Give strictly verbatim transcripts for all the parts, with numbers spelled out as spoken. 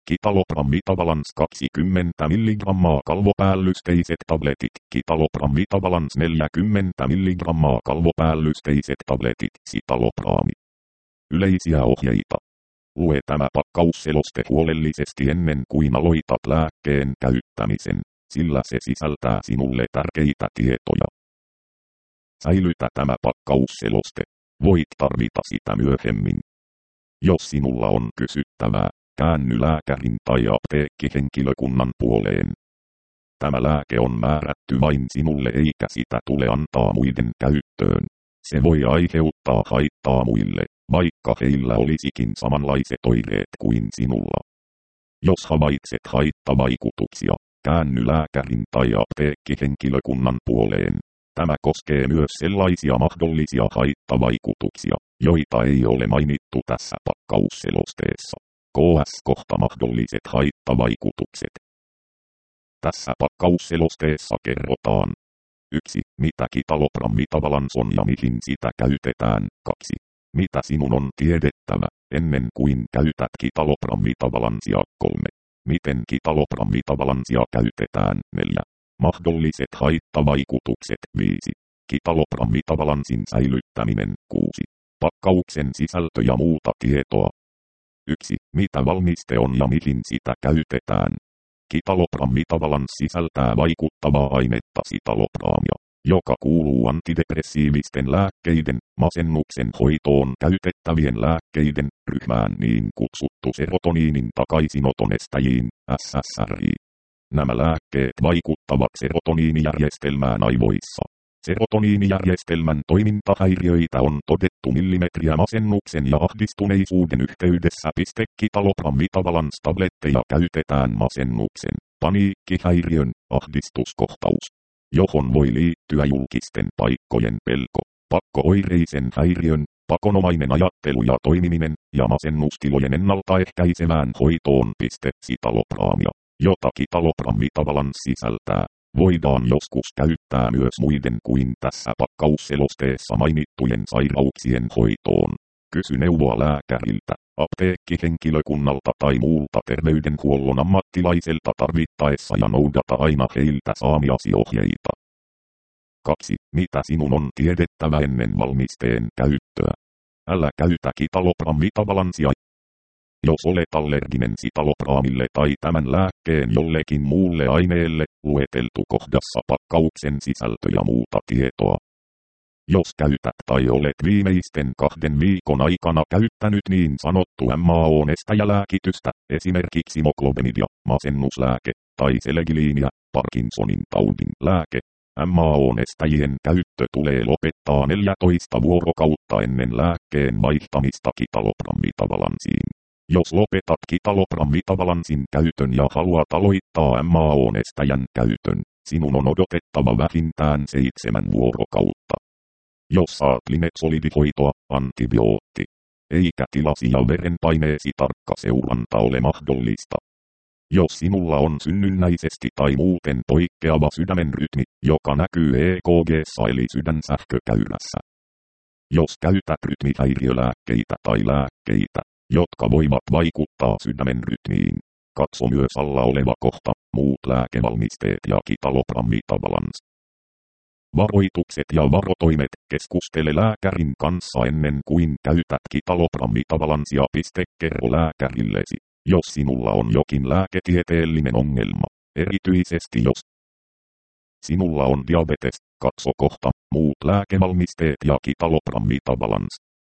Kitalogrammi Tavalans kaksikymmentä milligrammaa kalvopäällysteiset tabletit. Kitalogrammi Tavalans neljäkymmentä milligrammaa kalvopäällysteiset tabletit. Citalopram. Yleisiä ohjeita. Lue tämä pakkausseloste huolellisesti ennen kuin aloitat lääkkeen käyttämisen, sillä se sisältää sinulle tärkeitä tietoja. Säilytä tämä pakkausseloste. Voit tarvita sitä myöhemmin. Jos sinulla on kysyttävää, käänny lääkärin tai apteekkihenkilökunnan puoleen. Tämä lääke on määrätty vain sinulle eikä sitä tule antaa muiden käyttöön. Se voi aiheuttaa haittaa muille, vaikka heillä olisikin samanlaiset oireet kuin sinulla. Jos havaitset haittavaikutuksia, käänny lääkärin tai apteekkihenkilökunnan puoleen. Tämä koskee myös sellaisia mahdollisia haittavaikutuksia, joita ei ole mainittu tässä pakkausselosteessa. K S kohta mahdolliset haittavaikutukset. Tässä pakkausselosteessa kerrotaan. yksi. Mitä Citalopram Tavalans on ja mihin sitä käytetään. kaksi. Mitä sinun on tiedettävä, ennen kuin käytät Citalopram Tavalansia. kolme. Miten Citalopram Tavalansia käytetään. neljä. Mahdolliset haittavaikutukset. viisi. Citalopram Tavalansin säilyttäminen. kuusi. Pakkauksen sisältö ja muuta tietoa. yksi. Mitä valmiste on ja mihin sitä käytetään. Citalopram Tavalans sisältää vaikuttavaa ainetta citalopramia, joka kuuluu antidepressiivisten lääkkeiden, masennuksen hoitoon käytettävien lääkkeiden ryhmään niin kutsuttu serotoniinin takaisinoton estäjiin, S S R I. Nämä lääkkeet vaikuttavat serotoniinijärjestelmään aivoissa. Serotoniinijärjestelmän toimintahäiriöitä on todettu millimetriä masennuksen ja ahdistuneisuuden yhteydessä. Citalopram Tavalans tabletteja käytetään masennuksen, paniikkihäiriön, ahdistuskohtaus, johon voi liittyä julkisten paikkojen pelko, pakko-oireisen häiriön, pakonomainen ajattelu ja toimiminen, ja masennustilojen ennaltaehkäisevään hoitoon. Citalopramia, jota Citalopram Tavalans sisältää, voidaan joskus käyttää myös muiden kuin tässä pakkausselosteessa mainittujen sairauksien hoitoon. Kysy neuvoa lääkäriltä, apteekkihenkilökunnalta tai muulta terveydenhuollon ammattilaiselta tarvittaessa ja noudata aina heiltä saamiasi ohjeita. kaksi. Mitä sinun on tiedettävä ennen valmisteen käyttöä? Älä käytä Citalopram Tavalansia. Jos olet allerginen citalopramille tai tämän lääkkeen jollekin muulle aineelle, lueteltu kohdassa pakkauksen sisältö ja muuta tietoa. Jos käytät tai olet viimeisten kahden viikon aikana käyttänyt niin sanottu M A O-estäjälääkitystä, esimerkiksi Moclobemidia, masennuslääke, tai Selegiliinia, Parkinsonin taudin lääke, M A O-estäjien käyttö tulee lopettaa neljätoista vuorokautta ennen lääkkeen vaihtamista Citalopram Tavalansiin. Jos lopetat Citalopram Tavalansin käytön ja haluat aloittaa M A O-estäjän käytön, sinun on odotettava vähintään seitsemän vuorokautta. Jos saat linezolidihoitoa, antibiootti, eikä tilasi ja verenpaineesi tarkka seuranta ole mahdollista. Jos sinulla on synnynnäisesti tai muuten poikkeava sydämen rytmi, joka näkyy E K G:ssa eli sydänsähkökäyrässä. Jos käytät rytmihäiriölääkkeitä tai lääkkeitä, jotka voivat vaikuttaa sydämen rytmiin, katso myös alla oleva kohta, muut lääkevalmisteet ja Citalopram Tavalans. Varoitukset ja varotoimet. Keskustele lääkärin kanssa ennen kuin käytät Citalopram Tavalansia. Kerro lääkärillesi, jos sinulla on jokin lääketieteellinen ongelma, erityisesti jos sinulla on diabetes. Katso kohta, muut lääkevalmisteet ja Citalopram Tavalans.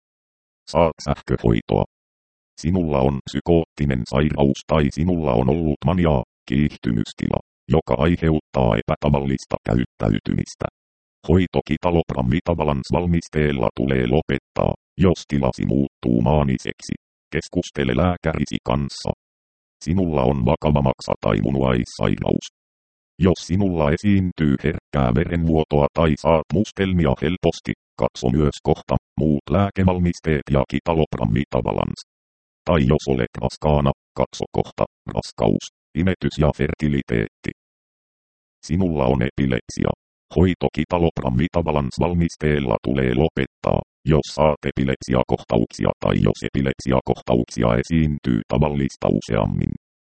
Saat sähköhoitoa. Sinulla on psykoottinen sairaus tai sinulla on ollut maniaa, kiihtymystila, joka aiheuttaa epätavallista käyttäytymistä. Hoito Citalopram Tavalans valmisteella tulee lopettaa, jos tilasi muuttuu maaniseksi. Keskustele lääkärisi kanssa. Sinulla on vakava maksa- tai munuaissairaus. Jos sinulla esiintyy herkkää verenvuotoa tai saat mustelmia helposti, katso myös kohta, muut lääkevalmisteet ja Citalopram Tavalans. Tai jos olet raskaana, katso kohta, raskaus, imetys ja fertiliteetti. Sinulla on epilepsia. Hoito Citalopram Tavalans valmisteella tulee lopettaa, jos saat epilepsiakohtauksia tai jos epilepsiakohtauksia esiintyy tavallista useammin.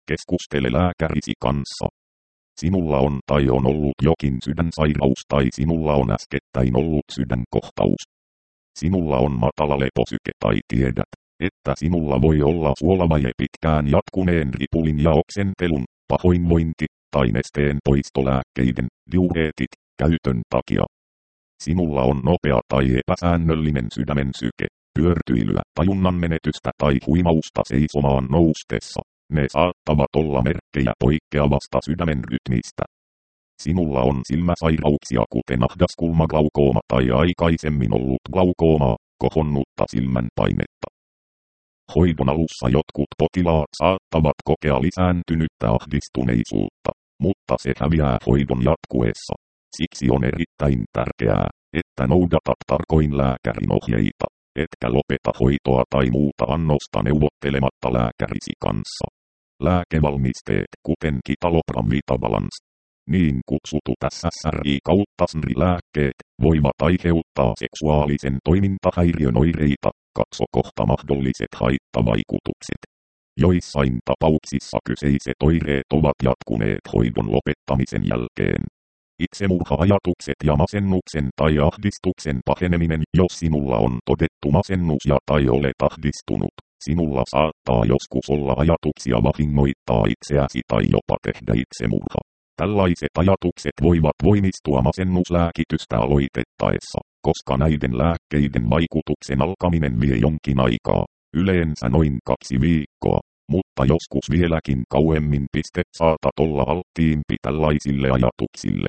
Keskustele lääkärisi kanssa. Sinulla on tai on ollut jokin sydänsairaus tai sinulla on äskettäin ollut sydänkohtaus. Sinulla on matala leposyke tai tiedät, että sinulla voi olla suolavaje pitkään jatkuneen ripulin ja oksentelun, pahoinvointi tai nesteen poistolääkkeiden, diureetit, käytön takia. Sinulla on nopea tai epäsäännöllinen sydämen syke, pyörtyilyä, tajunnan menetystä tai huimausta seisomaan noustessa. Ne saattavat olla merkkejä poikkeavasta sydämen rytmistä. Sinulla on silmäsairauksia kuten ahdaskulmaglaukoma tai aikaisemmin ollut glaukoomaa, kohonnutta silmänpainetta. Hoidon alussa jotkut potilaat saattavat kokea lisääntynyttä ahdistuneisuutta, mutta se häviää hoidon jatkuessa. Siksi on erittäin tärkeää, että noudatat tarkoin lääkärin ohjeita, etkä lopeta hoitoa tai muuta annosta neuvottelematta lääkärisi kanssa. Lääkevalmisteet, kuten Citalopram Vitabalance, niin kutsutut S S R I kautta S N R I-lääkkeet, voivat aiheuttaa seksuaalisen toimintahäiriön oireita, katso kohta mahdolliset haittavaikutukset. Joissain tapauksissa kyseiset oireet ovat jatkuneet hoidon lopettamisen jälkeen. Itsemurha-ajatukset ja masennuksen tai ahdistuksen paheneminen. Jos sinulla on todettu masennus ja tai olet ahdistunut, sinulla saattaa joskus olla ajatuksia vahingoittaa itseäsi tai jopa tehdä itsemurha. Tällaiset ajatukset voivat voimistua masennuslääkitystä aloitettaessa, koska näiden lääkkeiden vaikutuksen alkaminen vie jonkin aikaa, yleensä noin kaksi viikkoa, mutta joskus vieläkin kauemmin. Saatat olla alttiimpi tällaisille ajatuksille.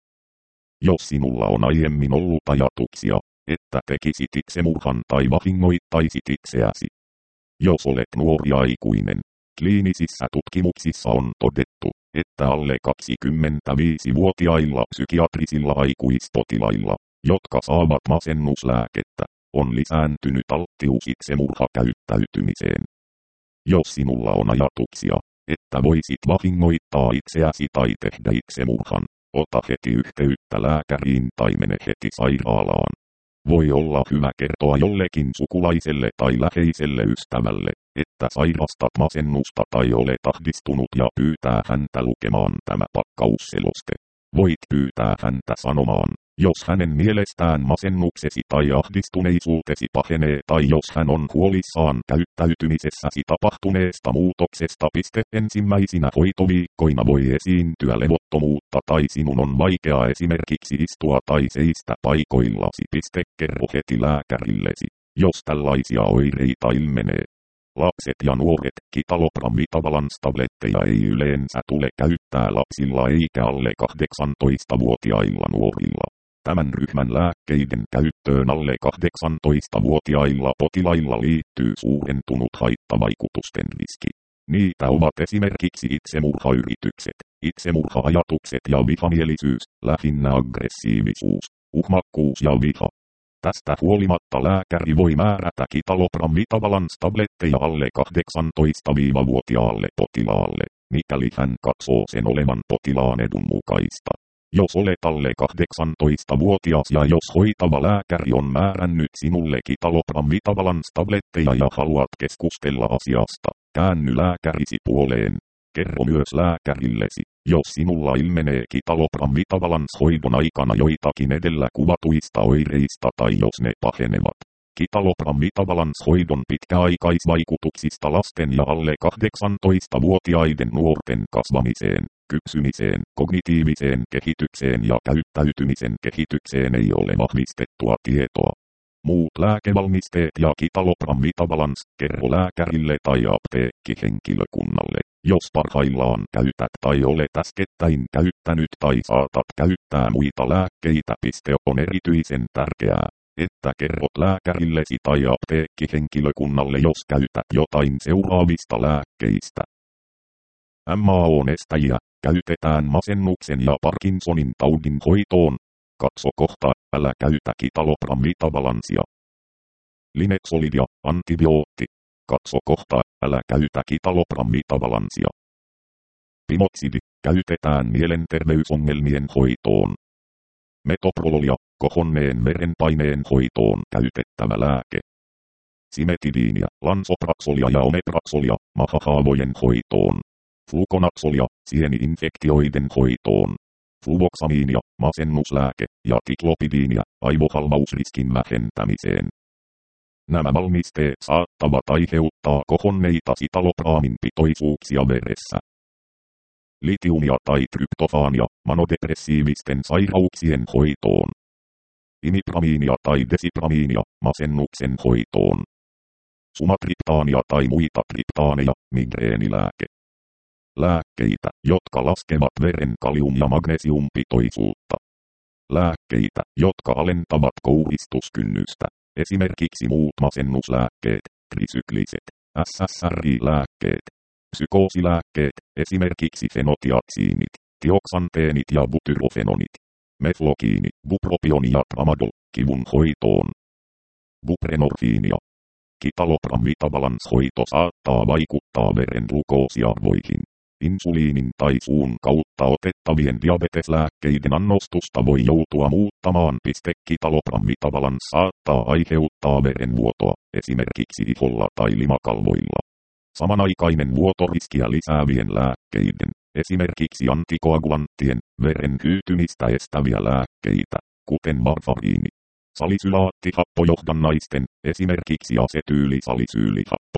Jos sinulla on aiemmin ollut ajatuksia, että tekisit itsemurhan tai vahingoittaisit itseäsi. Jos olet nuori aikuinen, kliinisissä tutkimuksissa on todettu, että alle kaksikymmentäviisivuotiailla psykiatrisilla aikuispotilailla, jotka saavat masennuslääkettä, on lisääntynyt alttius itsemurhakäyttäytymiseen. Jos sinulla on ajatuksia, että voisit vahingoittaa itseäsi tai tehdä itsemurhan, ota heti yhteyttä lääkäriin tai mene heti sairaalaan. Voi olla hyvä kertoa jollekin sukulaiselle tai läheiselle ystävälle, että sairastat masennusta tai olet ahdistunut ja pyytää häntä lukemaan tämä pakkausseloste. Voit pyytää häntä sanomaan, jos hänen mielestään masennuksesi tai ahdistuneisuutesi pahenee tai jos hän on huolissaan käyttäytymisessäsi tapahtuneesta muutoksesta. Ensimmäisinä hoitoviikkoina voi esiintyä levottomuutta tai sinun on vaikea esimerkiksi istua tai seistä paikoillasi. Kerro heti lääkärillesi, jos tällaisia oireita ilmenee. Lapset ja nuoret. Citalopram Vitabalance-tabletteja ei yleensä tule käyttää lapsilla eikä alle kahdeksantoistavuotiailla nuorilla. Tämän ryhmän lääkkeiden käyttöön alle kahdeksantoistavuotiailla potilailla liittyy suurentunut haittavaikutusten riski. Niitä ovat esimerkiksi itsemurhayritykset, itsemurha-ajatukset ja vihamielisyys, lähinnä aggressiivisuus, uhmakkuus ja viha. Tästä huolimatta lääkäri voi määrätä Citalopram Vitabalance-tabletteja alle kahdeksantoistavuotiaalle potilaalle, mikäli hän katsoo sen olevan potilaan edun mukaista. Jos olet alle kahdeksantoistavuotias ja jos hoitava lääkäri on määrännyt sinulle Citalopram Vitabalance-tabletteja ja haluat keskustella asiasta, käänny lääkärisi puoleen. Kerro myös lääkärillesi, jos sinulla ilmenee Citalopram Vitabalance-hoidon aikana joitakin edellä kuvatuista oireista tai jos ne pahenevat. Citalopram Vitabalance-hoidon pitkäaikaisvaikutuksista lasten ja alle kahdeksantoistavuotiaiden nuorten kasvamiseen, kypsymiseen, kognitiiviseen kehitykseen ja käyttäytymisen kehitykseen ei ole vahvistettua tietoa. Muut lääkevalmisteet ja Citalopram Vitabalance, kerro lääkärille tai apteekkihenkilökunnalle, jos parhaillaan käytät tai olet äskettäin käyttänyt tai saatat käyttää muita lääkkeitä. On erityisen tärkeää, että kerrot lääkärillesi tai apteekkihenkilökunnalle, jos käytät jotain seuraavista lääkkeistä. M A O-nestäjiä käytetään masennuksen ja Parkinsonin taudin hoitoon. Katso kohta, älä käytä Citalopram Vitabalancea. Linexolidia, antibiootti. Katso kohta, älä käytä Citalopram Vitabalancea. Pimoksidi, käytetään mielenterveysongelmien hoitoon. Metoprololia, kohonneen verenpaineen hoitoon käytettävä lääke. Simetidiinia, lansopraksolia ja omepraksolia, mahahaavojen hoitoon. Fluconazol sieni-infektioiden hoitoon. Fluvoksamiinia, masennuslääke ja tiklopidiinia, aivohalvausriskin vähentämiseen. Nämä valmisteet saattavat aiheuttaa kohonneita sitalopraamin pitoisuuksia veressä. Litiumia tai tryptofaania, manodepressiivisten sairauksien hoitoon. Imipramiinia tai desipramiinia, masennuksen hoitoon. Sumatriptaania tai muita triptaaneja, migreenilääke. Lääkkeitä, jotka laskevat veren kalium- ja magnesiumpitoisuutta. Lääkkeitä, jotka alentavat kouhistuskynnystä, esimerkiksi muut masennuslääkkeet, trisykliset, S S R I-lääkkeet. Psykoosilääkkeet, esimerkiksi fenotiaksiinit, tioksanteenit ja butyrofenonit. Meflokiini, bupropioni ja tramadol, kivun hoitoon. Buprenorfiinia. Citalopram Vitabalance-hoito saattaa vaikuttaa veren glukoosiarvoihin. Insuliinin tai suun kautta otettavien diabeteslääkkeiden annostusta voi joutua muuttamaan. Citalopram Vitabalance saattaa aiheuttaa verenvuotoa, esimerkiksi iholla tai limakalvoilla. Samanaikainen vuotoriskiä lisäävien lääkkeiden, esimerkiksi antikoagulanttien, veren hyytymistä estäviä lääkkeitä, kuten varfariini. Salisylaattihappojohdannaisten, esimerkiksi asetyylisalisyylihappo.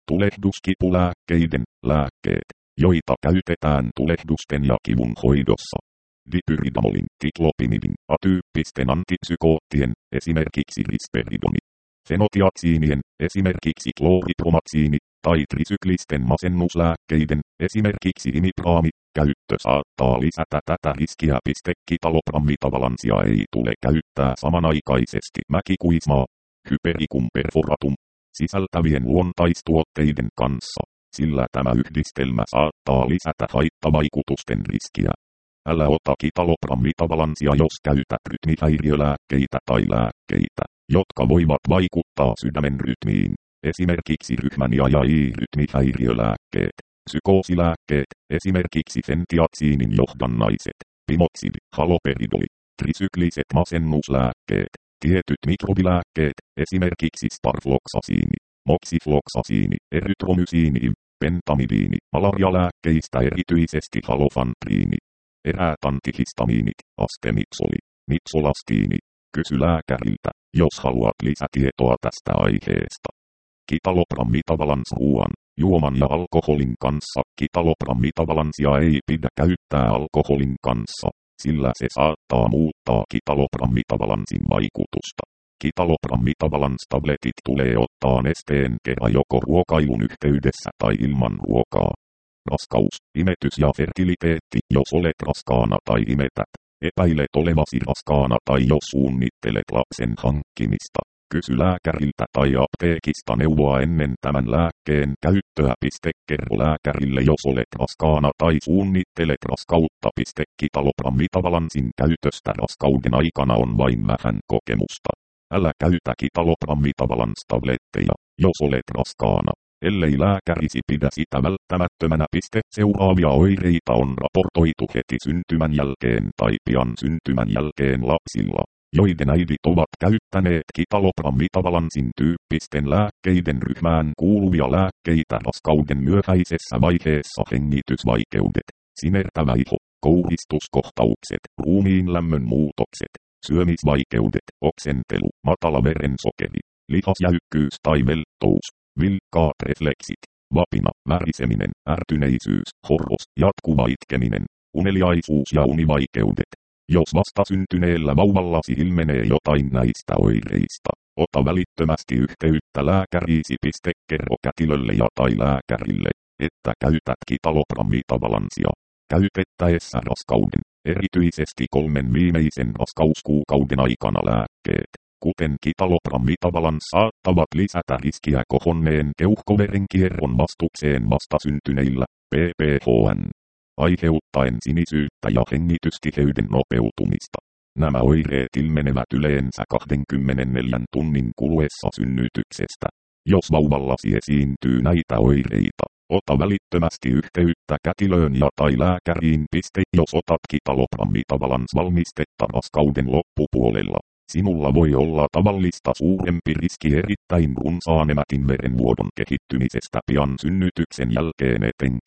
Tulehduskipulääkkeiden, lääkkeet, joita käytetään tulehdusten ja kivun hoidossa. Dipyridamolin, tiklopimidin, atyyppisten antipsykoottien, esimerkiksi risperidoni. Fenotiaksiinien, esimerkiksi klooripromaksiini, tai trisyklisten masennuslääkkeiden, esimerkiksi imipraami, käyttö saattaa lisätä tätä riskiä. Citalopram Vitabalancea ei tule käyttää samanaikaisesti mäkikuismaa, hypericum perforatum, sisältävien luontaistuotteiden kanssa, sillä tämä yhdistelmä saattaa lisätä haittavaikutusten riskiä. Älä ota Citalopram Vitabalancea, jos käytät rytmihäiriölääkkeitä tai lääkkeitä, jotka voivat vaikuttaa sydämen rytmiin. Esimerkiksi ryhmän- ja I-rytmihäiriölääkkeet, psykoosilääkkeet, esimerkiksi fentiaksiinin johdannaiset, pimoksidi, haloperidoli, trisykliset masennuslääkkeet, tietyt mikrobilääkkeet, esimerkiksi sparfloksasiini, moksifloksasiini, erytromysiini, pentamidiini, malarialääkkeistä erityisesti halofantriini, eräät antihistamiinit, astemitsoli, mitsolastiini. Kysy lääkäriltä, jos haluat lisätietoa tästä aiheesta. Citalopram Vitabalance ruoan, juoman ja alkoholin kanssa. Citalopram Vitabalancea ei pidä käyttää alkoholin kanssa, sillä se saattaa muuttaa Citalopram Vitabalancen vaikutusta. Citalopram Vitabalance-tabletit tulee ottaa nesteen kerran joko ruokailun yhteydessä tai ilman ruokaa. Raskaus, imetys ja fertiliteetti. Jos olet raskaana tai imetät, epäilet olevasi raskaana tai jos suunnittelet lapsen hankkimista, kysy lääkäriltä tai apteekista neuvoa ennen tämän lääkkeen käyttöä. Kerro lääkärille, jos olet raskaana tai suunnittelet raskautta. Citalopram Vitabalancen käytöstä raskauden aikana on vain vähän kokemusta. Älä käytä Citalopram Vitabalance-tabletteja, jos olet raskaana, ellei lääkärisi pidä sitä välttämättömänä. Seuraavia oireita on raportoitu heti syntymän jälkeen tai pian syntymän jälkeen lapsilla, joiden äidit ovat käyttäneet Citalopram Vitabalancen tyyppisten lääkkeiden ryhmään kuuluvia lääkkeitä raskauden myöhäisessä vaiheessa. Hengitysvaikeudet, sinertävä iho, kouhistuskohtaukset, ruumiin lämmön muutokset, syömisvaikeudet, oksentelu, matala verensokeri, lihasjäykkyys tai velttous, vilkkaat refleksit, vapina, väriseminen, ärtyneisyys, horros, jatkuva itkeminen, uneliaisuus ja univaikeudet. Jos vastasyntyneellä vauvallasi ilmenee jotain näistä oireista, ota välittömästi yhteyttä lääkäriisi. Kerro kätilölle ja tai lääkärille, että käytät Citalopram Vitabalancea. Käytettäessä raskauden, erityisesti kolmen viimeisen raskauskuukauden aikana lääkkeet, kuten Citalopram Vitabalance, saattavat lisätä riskiä kohonneen keuhkoverenkierron vastukseen vastasyntyneillä, P P H N, aiheuttaen sinisyyttä ja hengitystiheyden nopeutumista. Nämä oireet ilmenevät yleensä kaksikymmentäneljä tunnin kuluessa synnytyksestä. Jos vauvallasi esiintyy näitä oireita, ota välittömästi yhteyttä kätilöön ja tai lääkäriin. Jos otat Citalopram Vitabalance-valmistetta raskauden loppupuolella, sinulla voi olla tavallista suurempi riski erittäin runsaan emätin verenvuodon kehittymisestä pian synnytyksen jälkeen etenkin.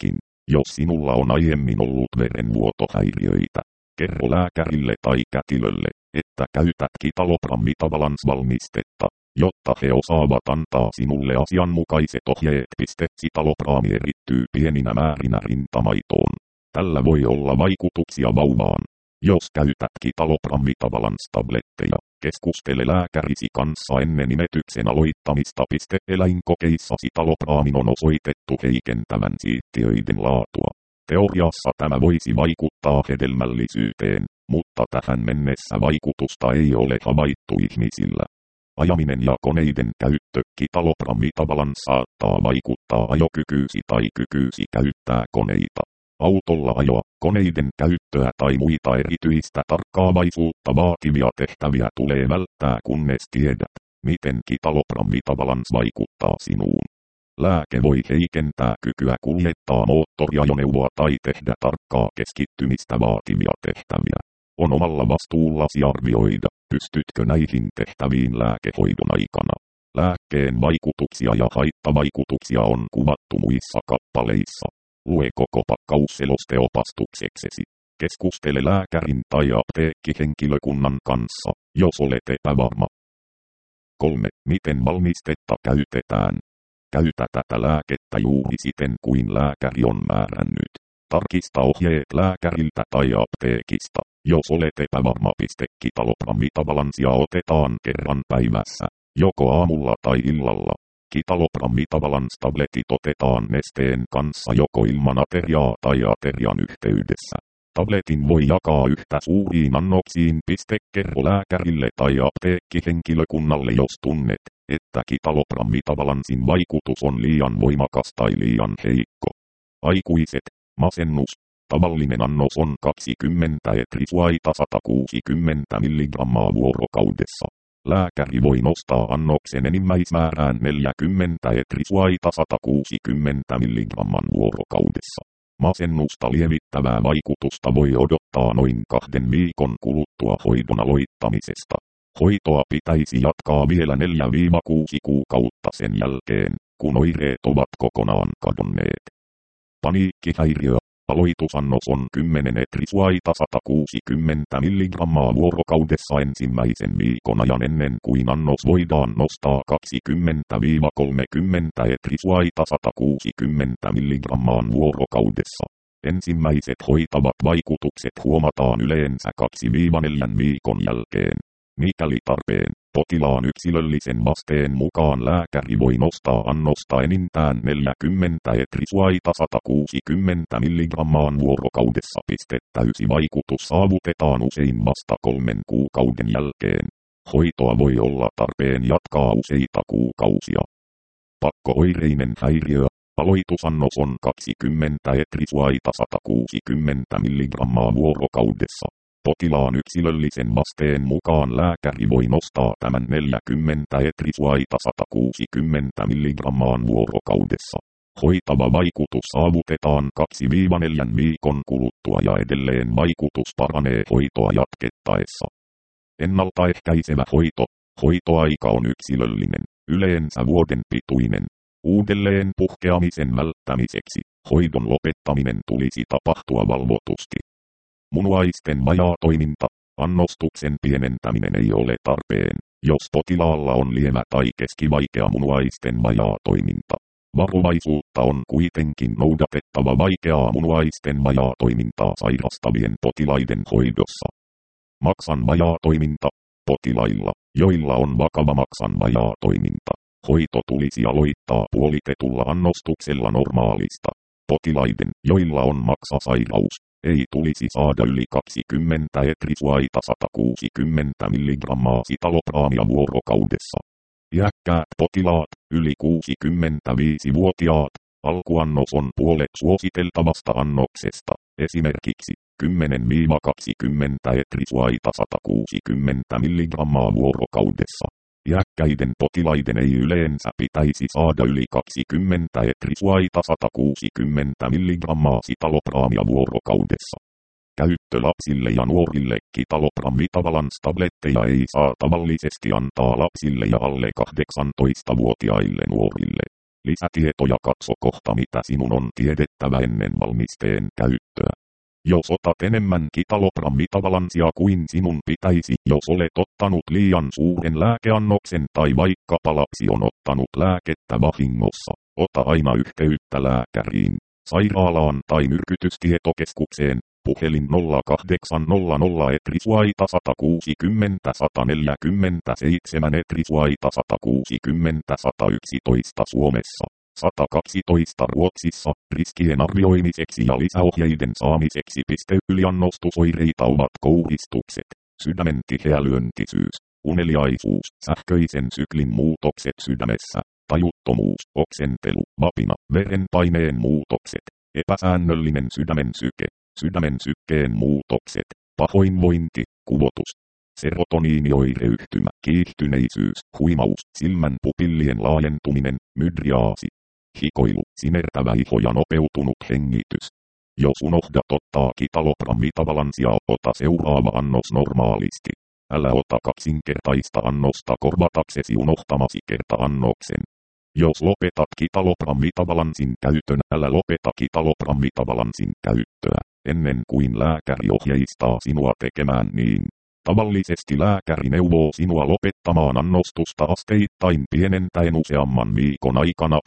Jos sinulla on aiemmin ollut verenvuotohäiriöitä, kerro lääkärille tai kätilölle, että käytät Citalopram-valmistetta, jotta he osaavat antaa sinulle asianmukaiset ohjeet. Citalopram erittyy pieninä määrinä rintamaitoon. Tällä voi olla vaikutuksia vauvaan. Jos käytät Citalopram-tabletteja, keskustele lääkärisi kanssa ennen imetyksen aloittamista. Eläinkokeissa Citalopramin on osoitettu heikentävän siittiöiden laatua. Teoriassa tämä voisi vaikuttaa hedelmällisyyteen, mutta tähän mennessä vaikutusta ei ole havaittu ihmisillä. Ajaminen ja koneiden käyttö. Citalopram saattaa vaikuttaa ajokykyysi tai kykyysi käyttää koneita. Autolla ajoa, koneiden käyttöä tai muita erityistä tarkkaavaisuutta vaativia tehtäviä tulee välttää, kunnes tiedät, miten Citalopram vaikuttaa sinuun. Lääke voi heikentää kykyä kuljettaa moottoriajoneuvoa tai tehdä tarkkaa keskittymistä vaativia tehtäviä. On omalla vastuullasi arvioida, pystytkö näihin tehtäviin lääkehoidon aikana. Lääkkeen vaikutuksia ja haittavaikutuksia on kuvattu muissa kappaleissa. Lue koko pakkaus selosteopastukseksesi. Keskustele lääkärin tai apteekkihenkilökunnan kanssa, jos olet epävarma. kolme. Miten valmistetta käytetään? Käytä tätä lääkettä juuri siten kuin lääkäri on määrännyt. Tarkista ohjeet lääkäriltä tai apteekista. Jos olet epävarma, Citalopram-balanssia otetaan kerran päivässä, joko aamulla tai illalla. Citalopram-tabletit otetaan nesteen kanssa joko ilman ateriaa tai aterian yhteydessä. Tabletin voi jakaa yhtä suuriin annoksiin. Kerro lääkärille tai apteekkihenkilökunnalle, jos tunnet, että Citalopram-balanssin vaikutus on liian voimakas tai liian heikko. Aikuiset, masennus. Tavallinen annos on kaksikymmentä etrisuaita sata kuusikymmentä milligrammaa vuorokaudessa. Lääkäri voi nostaa annoksen enimmäismäärään neljäkymmentä etrisuaita sata kuusikymmentä milligramman vuorokaudessa. Masennusta lievittävää vaikutusta voi odottaa noin kahden viikon kuluttua hoidon aloittamisesta. Hoitoa pitäisi jatkaa vielä neljä kuusi kuukautta sen jälkeen, kun oireet ovat kokonaan kadonneet. Paniikkihäiriö. Aloitusannos on kymmenen etrisuaita sata kuusikymmentä milligrammaa vuorokaudessa ensimmäisen viikon ajan ennen kuin annos voidaan nostaa kaksikymmentä kolmekymmentä etrisuaita sata kuusikymmentä milligrammaan vuorokaudessa. Ensimmäiset hoitavat vaikutukset huomataan yleensä kaksi neljän viikon jälkeen. Mikäli tarpeen, potilaan yksilöllisen vasteen mukaan lääkäri voi nostaa annosta enintään neljäkymmentä etrisuaita sata kuusikymmentä milligrammaan vuorokaudessa. Täysi vaikutus saavutetaan usein vasta kolmen kuukauden jälkeen. Hoitoa voi olla tarpeen jatkaa useita kuukausia. Pakko-oireinen häiriö. Aloitusannos on kaksikymmentä etrisuaita sata kuusikymmentä milligrammaa vuorokaudessa. Potilaan yksilöllisen vasteen mukaan lääkäri voi nostaa tämän neljäkymmentä etrisuaita sata kuusikymmentä milligrammaan vuorokaudessa. Hoitava vaikutus saavutetaan kaksi neljän viikon kuluttua ja edelleen vaikutus paranee hoitoa jatkettaessa. Ennaltaehkäisevä hoito. Hoitoaika on yksilöllinen, yleensä vuoden pituinen. Uudelleen puhkeamisen välttämiseksi, hoidon lopettaminen tulisi tapahtua valvotusti. Munuaisten vajaatoiminta. Annostuksen pienentäminen ei ole tarpeen, jos potilaalla on lievä tai keskivaikea munuaisten vajaatoiminta. Varovaisuutta on kuitenkin noudatettava vaikeaa munuaisten vajaatoimintaa sairastavien potilaiden hoidossa. Maksan vajaatoiminta. Potilailla, joilla on vakava maksan vajaatoiminta, hoito tulisi aloittaa puolitetulla annostuksella normaalista. Potilaiden, joilla on maksasairaus, ei tulisi saada yli kaksikymmentä etrisuaita sata kuusikymmentä milligrammaa Citalopramia vuorokaudessa. Iäkkäät potilaat, yli kuusikymmentäviisivuotiaat, alkuannos on puolet suositeltavasta annoksesta, esimerkiksi kymmenen kaksikymmentä etrisuaita sata kuusikymmentä milligrammaa vuorokaudessa. Iäkkäiden potilaiden ei yleensä pitäisi saada yli kaksikymmentä etrisuaita sata kuusikymmentä milligrammaa Citalopramia vuorokaudessa. Käyttö lapsille ja nuorille. Citalopram-tabletteja ei saa tavallisesti antaa lapsille ja alle kahdeksantoistavuotiaille nuorille. Lisätietoja katso kohta mitä sinun on tiedettävä ennen valmisteen käyttöä. Jos otat enemmän kitaloprammitavalansia kuin sinun pitäisi, jos olet ottanut liian suuren lääkeannoksen tai vaikkapa lapsi on ottanut lääkettä vahingossa, ota aina yhteyttä lääkäriin, sairaalaan tai myrkytystietokeskukseen, puhelin nolla kahdeksan nolla nolla Etrisuaita sata kuusikymmentä sata neljäkymmentäseitsemän Etrisuaita sata kuusikymmentä sata yksitoista Suomessa. sata kaksitoista Ruotsissa, riskien arvioimiseksi ja lisäohjeiden saamiseksi. Yliannostusoireita ovat kouristukset, sydämen tiheälyöntisyys, uneliaisuus, sähköisen syklin muutokset sydämessä, tajuttomuus, oksentelu, vapina, verenpaineen muutokset, epäsäännöllinen sydämen syke, sydämen sykkeen muutokset, pahoinvointi, kuvotus, serotoniinioireyhtymä, kiihtyneisyys, huimaus, silmän pupillien laajentuminen, mydriaasi, hikoilu, sinertävä iho ja nopeutunut hengitys. Jos unohdat ottaa kitaloprammitavalansia, ota seuraava annos normaalisti. Älä ota kaksinkertaista annosta korvataksesi unohtamasi kerta-annoksen. Jos lopetat kitaloprammitavalansin käytön, älä lopeta kitaloprammitavalansin käyttöä, ennen kuin lääkäri ohjeistaa sinua tekemään niin. Tavallisesti lääkäri neuvoo sinua lopettamaan annostusta asteittain pienentäen useamman viikon aikana.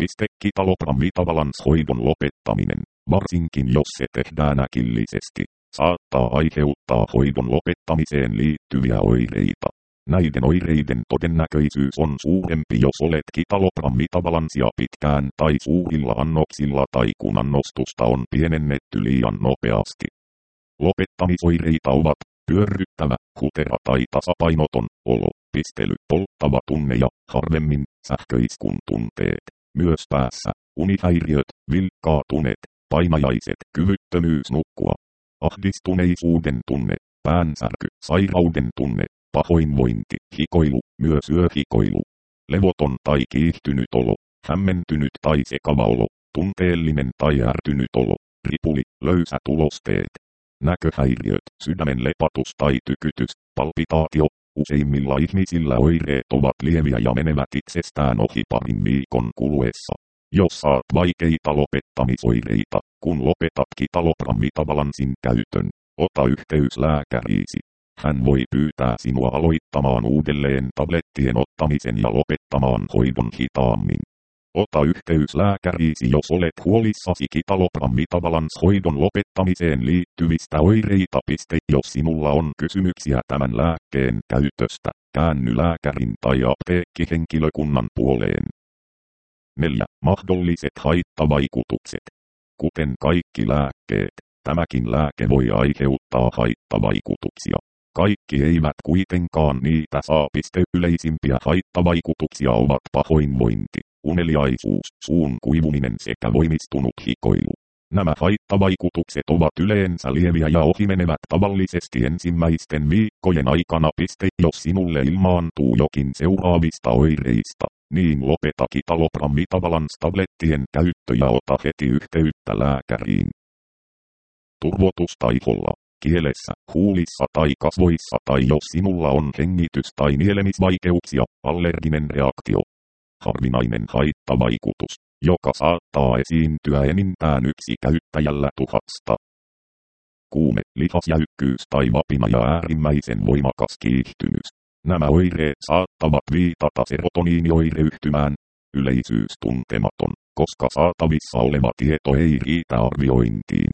Kitaloprammitavalanhoidon lopettaminen, varsinkin jos se tehdään äkillisesti, saattaa aiheuttaa hoidon lopettamiseen liittyviä oireita. Näiden oireiden todennäköisyys on suurempi jos olet kitaloprammitavalansia pitkään tai suurilla annoksilla tai kun annostusta on pienennetty liian nopeasti. Lopettamisoireita ovat pyörryttävä, hutera tai tasapainoton olo, pistely, polttava tunne ja, harvemmin, sähköiskun tunteet. Myös päässä, unihäiriöt, vilkkaatuneet, painajaiset, kyvyttömyys nukkua, ahdistuneisuuden tunne, päänsärky, sairauden tunne, pahoinvointi, hikoilu, myös yöhikoilu, levoton tai kiihtynyt olo, hämmentynyt tai sekava olo, tunteellinen tai ärtynyt olo, ripuli, löysät ulosteet, näköhäiriöt, sydämen lepatus tai tykytys, palpitaatio. Useimmilla ihmisillä oireet ovat lieviä ja menevät itsestään ohi parin viikon kuluessa. Jos saat vaikeita lopettamisoireita, kun lopetat kitaloprammitavalansin käytön, ota yhteys lääkäriisi. Hän voi pyytää sinua aloittamaan uudelleen tablettien ottamisen ja lopettamaan hoidon hitaammin. Ota yhteys lääkäriisi jos olet huolissasi kitaloprammitavalanhoidon lopettamiseen liittyvistä oireita. Jos sinulla on kysymyksiä tämän lääkkeen käytöstä, käänny lääkärin tai apteekkihenkilökunnan puoleen. neljä. Mahdolliset haittavaikutukset. Kuten kaikki lääkkeet, tämäkin lääke voi aiheuttaa haittavaikutuksia. Kaikki eivät kuitenkaan niitä saa. Yleisimpiä haittavaikutuksia ovat pahoinvointi, uneliaisuus, suun kuivuminen sekä voimistunut hikoilu. Nämä haittavaikutukset ovat yleensä lieviä ja ohimenevät tavallisesti ensimmäisten viikkojen aikana. Jos sinulle ilmaantuu jokin seuraavista oireista, niin lopeta kitaloprammitavalantablettien käyttö ja ota heti yhteyttä lääkäriin. Turvotusta iholla, kielessä, huulissa tai kasvoissa tai jos sinulla on hengitys- tai nielemisvaikeuksia, allerginen reaktio. Harvinainen haittavaikutus, joka saattaa esiintyä enintään yksi käyttäjällä tuhasta. Kuume, lihasjäykkyys tai vapina ja äärimmäisen voimakas kiihtymys. Nämä oireet saattavat viitata serotoniinioireyhtymään. Yleisyys tuntematon, koska saatavissa oleva tieto ei riitä arviointiin.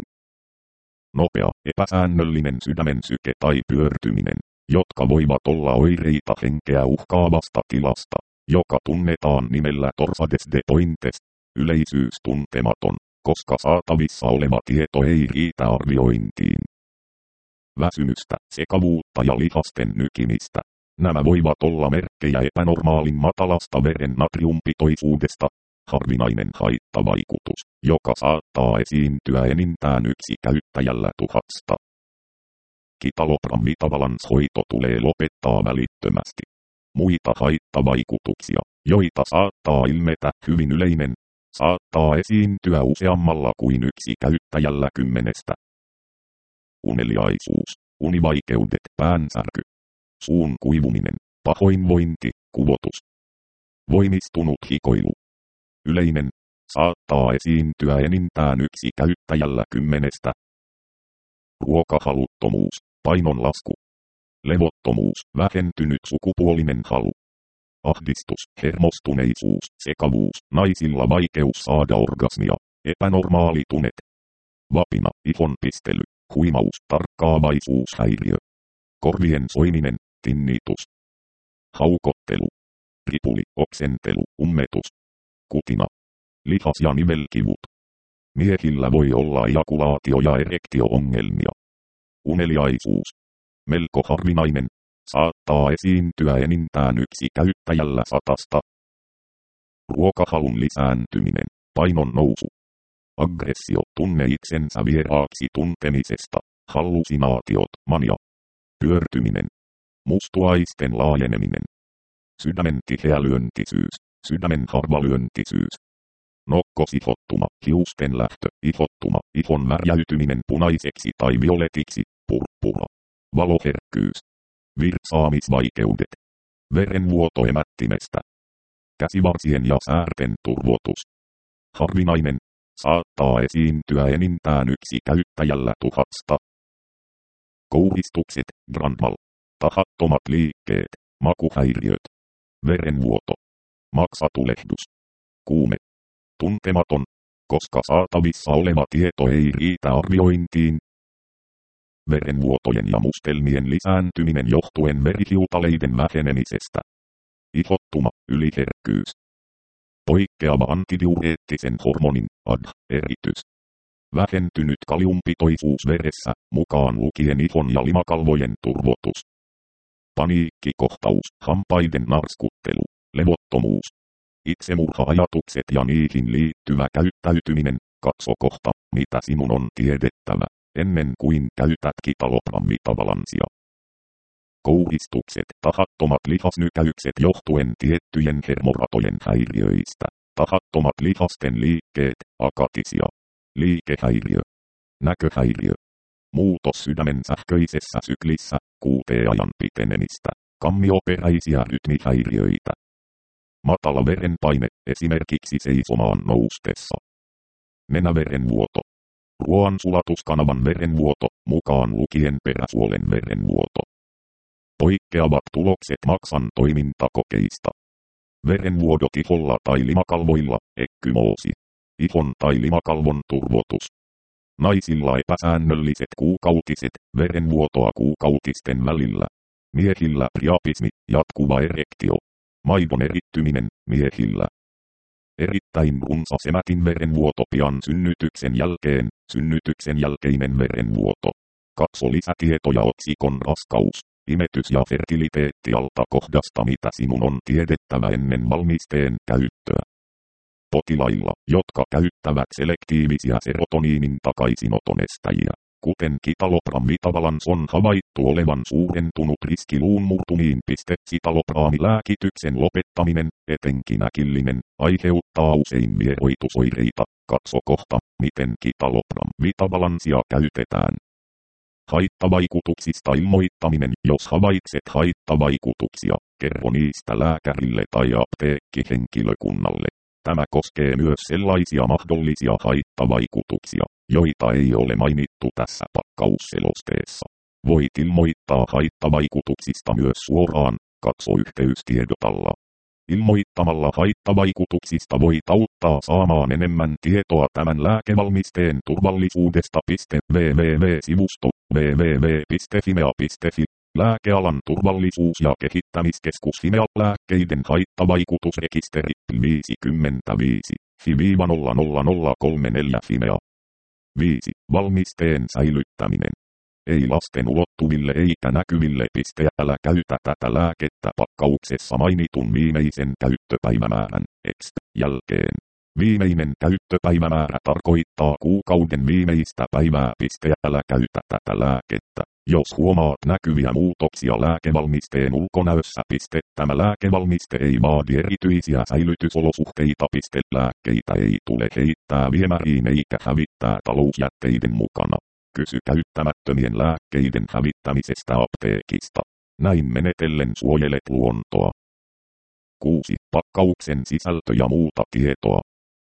Nopea, epäsäännöllinen sydämen syke tai pyörtyminen, jotka voivat olla oireita henkeä uhkaavasta tilasta, joka tunnetaan nimellä torsades de pointes. Yleisyys tuntematon, koska saatavissa oleva tieto ei riitä arviointiin. Väsymystä, sekavuutta ja lihasten nykimistä. Nämä voivat olla merkkejä epänormaalin matalasta veren natriumpitoisuudesta. Harvinainen haittavaikutus, joka saattaa esiintyä enintään yksi käyttäjällä tuhasta. Kitaloprammitavalanhoito tulee lopettaa välittömästi. Muita haittavaikutuksia, joita saattaa ilmetä hyvin yleinen, saattaa esiintyä useammalla kuin yksi käyttäjällä kymmenestä. Uneliaisuus, univaikeudet, päänsärky, suun kuivuminen, pahoinvointi, kuvotus, voimistunut hikoilu, Yleinen. Saattaa esiintyä enintään yksi käyttäjällä kymmenestä. Ruokahaluttomuus, painonlasku. Levottomuus, vähentynyt sukupuolinen halu. Ahdistus, hermostuneisuus, sekavuus, naisilla vaikeus saada orgasmia, epänormaalitunet. Vapina, ihonpistely, huimaus, tarkkaavaisuushäiriö. Korvien soiminen, tinnitus. Haukottelu. Ripuli, oksentelu, ummetus. Kutina. Lihas- ja nivelkivut. Miehillä voi olla ejakulaatio- ja erektio-ongelmia. Uneliaisuus. Melko harvinainen. Saattaa esiintyä enintään yksi käyttäjällä satasta. Ruokahalun lisääntyminen. Painon nousu. Aggressio, tunne itsensä vieraaksi tuntemisesta. Hallusinaatiot, mania. Pyörtyminen. Mustuaisten laajeneminen. Sydämen tiheälyöntisyys. Sydämen harvalyöntisyys. Nokkosihottuma, hiusten lähtö, ihottuma, ihon värjäytyminen punaiseksi tai violetiksi, purppura. Valoherkkyys. Virtsaamisvaikeudet. Verenvuoto emättimestä. Käsivarsien ja säärten turvotus. Harvinainen. Saattaa esiintyä enintään yksi käyttäjällä tuhasta. Kouristukset, grandmal. Tahattomat liikkeet, makuhäiriöt. Verenvuoto. Maksatulehdus. Kuume. Tuntematon, koska saatavissa oleva tieto ei riitä arviointiin. Verenvuotojen ja mustelmien lisääntyminen johtuen verihiutaleiden vähenemisestä. Ihottuma, yliherkkyys. Poikkeava antidiureettisen hormonin, A D H-eritys. Vähentynyt kaliumpitoisuus veressä, mukaan lukien ihon ja limakalvojen turvotus. Paniikkikohtaus, hampaiden narskuttelu, levottomuus. Itsemurha-ajatukset ja niihin liittyvä käyttäytyminen. Katso kohta, mitä sinun on tiedettävä, ennen kuin käytät kitaloprammitavalansia. Kouristukset, tahattomat lihasnykäykset johtuen tiettyjen hermoratojen häiriöistä. Tahattomat lihasten liikkeet, akatisia. Liikehäiriö. Näköhäiriö. Muutos sydämen sähköisessä syklissä, Q T-ajan pitenemistä. Kammioperäisiä rytmihäiriöitä. Matala verenpaine, esimerkiksi seisomaan noustessa. Nenäverenvuoto. Ruoansulatuskanavan verenvuoto, mukaan lukien peräsuolen verenvuoto. Poikkeavat tulokset maksan toimintakokeista. Verenvuodot iholla tai limakalvoilla, ekkymoosi. Ihon tai limakalvon turvotus. Naisilla epäsäännölliset kuukautiset, verenvuotoa kuukautisten välillä. Miehillä priapismi, jatkuva erektio. Maidon erittyminen, miehillä. Erittäin runsas emätin verenvuoto pian synnytyksen jälkeen, synnytyksen jälkeinen verenvuoto. Katso lisätietoja otsikon raskaus, imetys ja fertiliteetti alta kohdasta mitä sinun on tiedettävä ennen valmisteen käyttöä. Potilailla, jotka käyttävät selektiivisiä serotoniinin takaisinotonestäjiä, kuten kitalopramitavalans on havaittu olevan suurentunut riski luunmurtumiin. Sitalopraamilääkityksen lopettaminen, etenkin äkillinen, aiheuttaa usein vieroitusoireita. Katso kohta, miten kitalopramitabalansia käytetään. Haittavaikutuksista ilmoittaminen. Jos havaitset haittavaikutuksia, kerro niistä lääkärille tai apteekkihenkilökunnalle. Tämä koskee myös sellaisia mahdollisia haittavaikutuksia, joita ei ole mainittu tässä pakkausselosteessa. Voit ilmoittaa haittavaikutuksista myös suoraan, katso yhteystiedotalla. Ilmoittamalla haittavaikutuksista voit auttaa saamaan enemmän tietoa tämän lääkevalmisteen turvallisuudesta. www-sivusto www piste fimea piste fi Lääkealan turvallisuus- ja kehittämiskeskus Fimea lääkkeiden haittavaikutusrekisteri viisikymmentäviisi F I nolla nolla nolla kolme neljä Fimea. viisi. Valmisteen säilyttäminen. Ei lasten ulottuville eikä näkyville. Älä käytä tätä lääkettä pakkauksessa mainitun viimeisen käyttöpäivämäärän X jälkeen. Viimeinen käyttöpäivämäärä tarkoittaa kuukauden viimeistä päivää. Älä käytä tätä lääkettä, jos huomaat näkyviä muutoksia lääkevalmisteen ulkonäössä. Tämä lääkevalmiste ei vaadi erityisiä säilytysolosuhteita. Lääkkeitä ei tule heittää viemäriin eikä hävittää talousjätteiden mukana. Kysy käyttämättömien lääkkeiden hävittämisestä apteekista. Näin menetellen suojelet luontoa. kuusi. Pakkauksen sisältö ja muuta tietoa.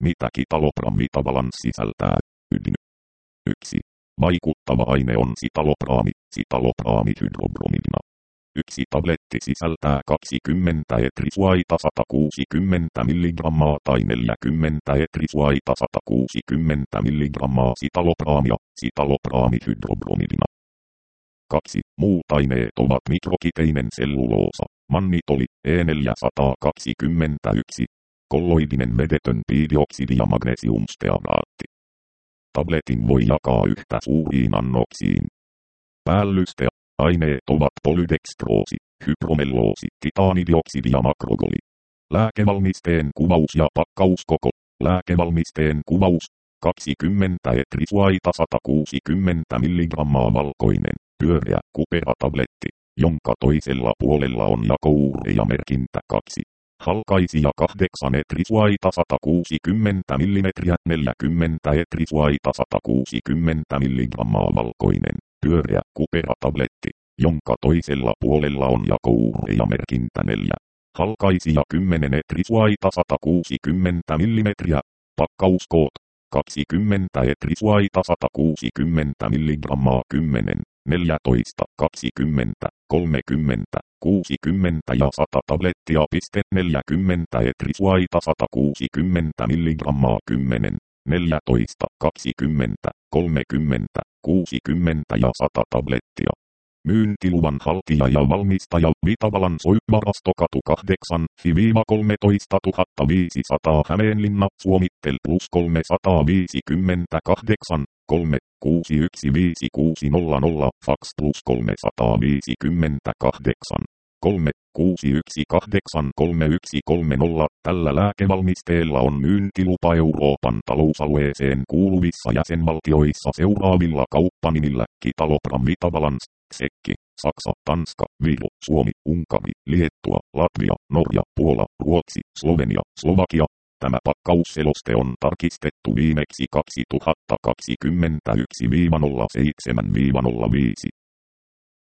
Mitä kitaloprammitavalan sisältää? Ydin. yksi. Vaikuttava aine on sitalopraami, sitalopraamihydrobromidina. Yksi tabletti sisältää kaksikymmentä etrisuaita sata kuusikymmentä milligrammaa tai neljäkymmentä etrisuaita sata kuusikymmentä milligrammaa sitalopraamia, sitalopraamihydrobromidina. kaksi. Muut aineet ovat mikrokiteinen selluloosa, mannitoli, E neljäsataakaksikymmentäyksi, kolloidinen vedetön piilioksidi ja magnesiumstearaatti. Tabletin voi jakaa yhtä suuriin annoksiin. Päällyste aineet ovat polydextroosi, hypromelloosi, titaanidioksidi ja makrogoli. Lääkevalmisteen kuvaus ja pakkauskoko. Lääkevalmisteen kuvaus. kaksikymmentä etrisuaita sata kuusikymmentä milligrammaa valkoinen, pyöreä kuperatabletti, jonka toisella puolella on jakouure ja merkintä kaksi. Halkaisia kahdeksan etrisuaita sata kuusikymmentä millimetriä neljäkymmentä etrisuaita sata kuusikymmentä milligrammaa valkoinen, pyöreä kuperatabletti, jonka toisella puolella on jakouure ja merkintä neljä. Halkaisia kymmenen etrisuaita sata kuusikymmentä millimetriä, pakkauskoot, kaksikymmentä etrisuaita sata kuusikymmentä milligrammaa kymmenen, neljätoista, kaksikymmentä, kolmekymmentä, kuusikymmentä ja sata tablettia piste neljäkymmentä etrisuaita sata kuusikymmentä milligrammaa kymmenen, neljätoista, kaksikymmentä, kolmekymmentä, kuusikymmentä ja sata tablettia. Myyntiluvan haltija ja valmistaja Vitabalance Oy, Varastokatu kahdeksan, kolmetoistatuhatta viisisataa Hämeenlinna, Suomittel plus kolmesataaviisikymmentäkahdeksan, kolme, kuusi yksi viisi kuusi nolla nolla, fax plus kolmesataaviisikymmentäkahdeksan, kolme, kuusi yksi kahdeksan kolme yksi kolme nolla. Tällä lääkevalmisteella on myyntilupa Euroopan talousalueeseen kuuluvissa jäsenvaltioissa seuraavilla kauppanimillä: Kitalopram Vitabalance, Tsekki, Saksa, Tanska, Viro, Suomi, Unkari, Liettua, Latvia, Norja, Puola, Ruotsi, Slovenia, Slovakia. Tämä pakkausseloste on tarkistettu viimeksi kaksituhattakaksikymmentäyksi nolla seitsemän nolla viisi.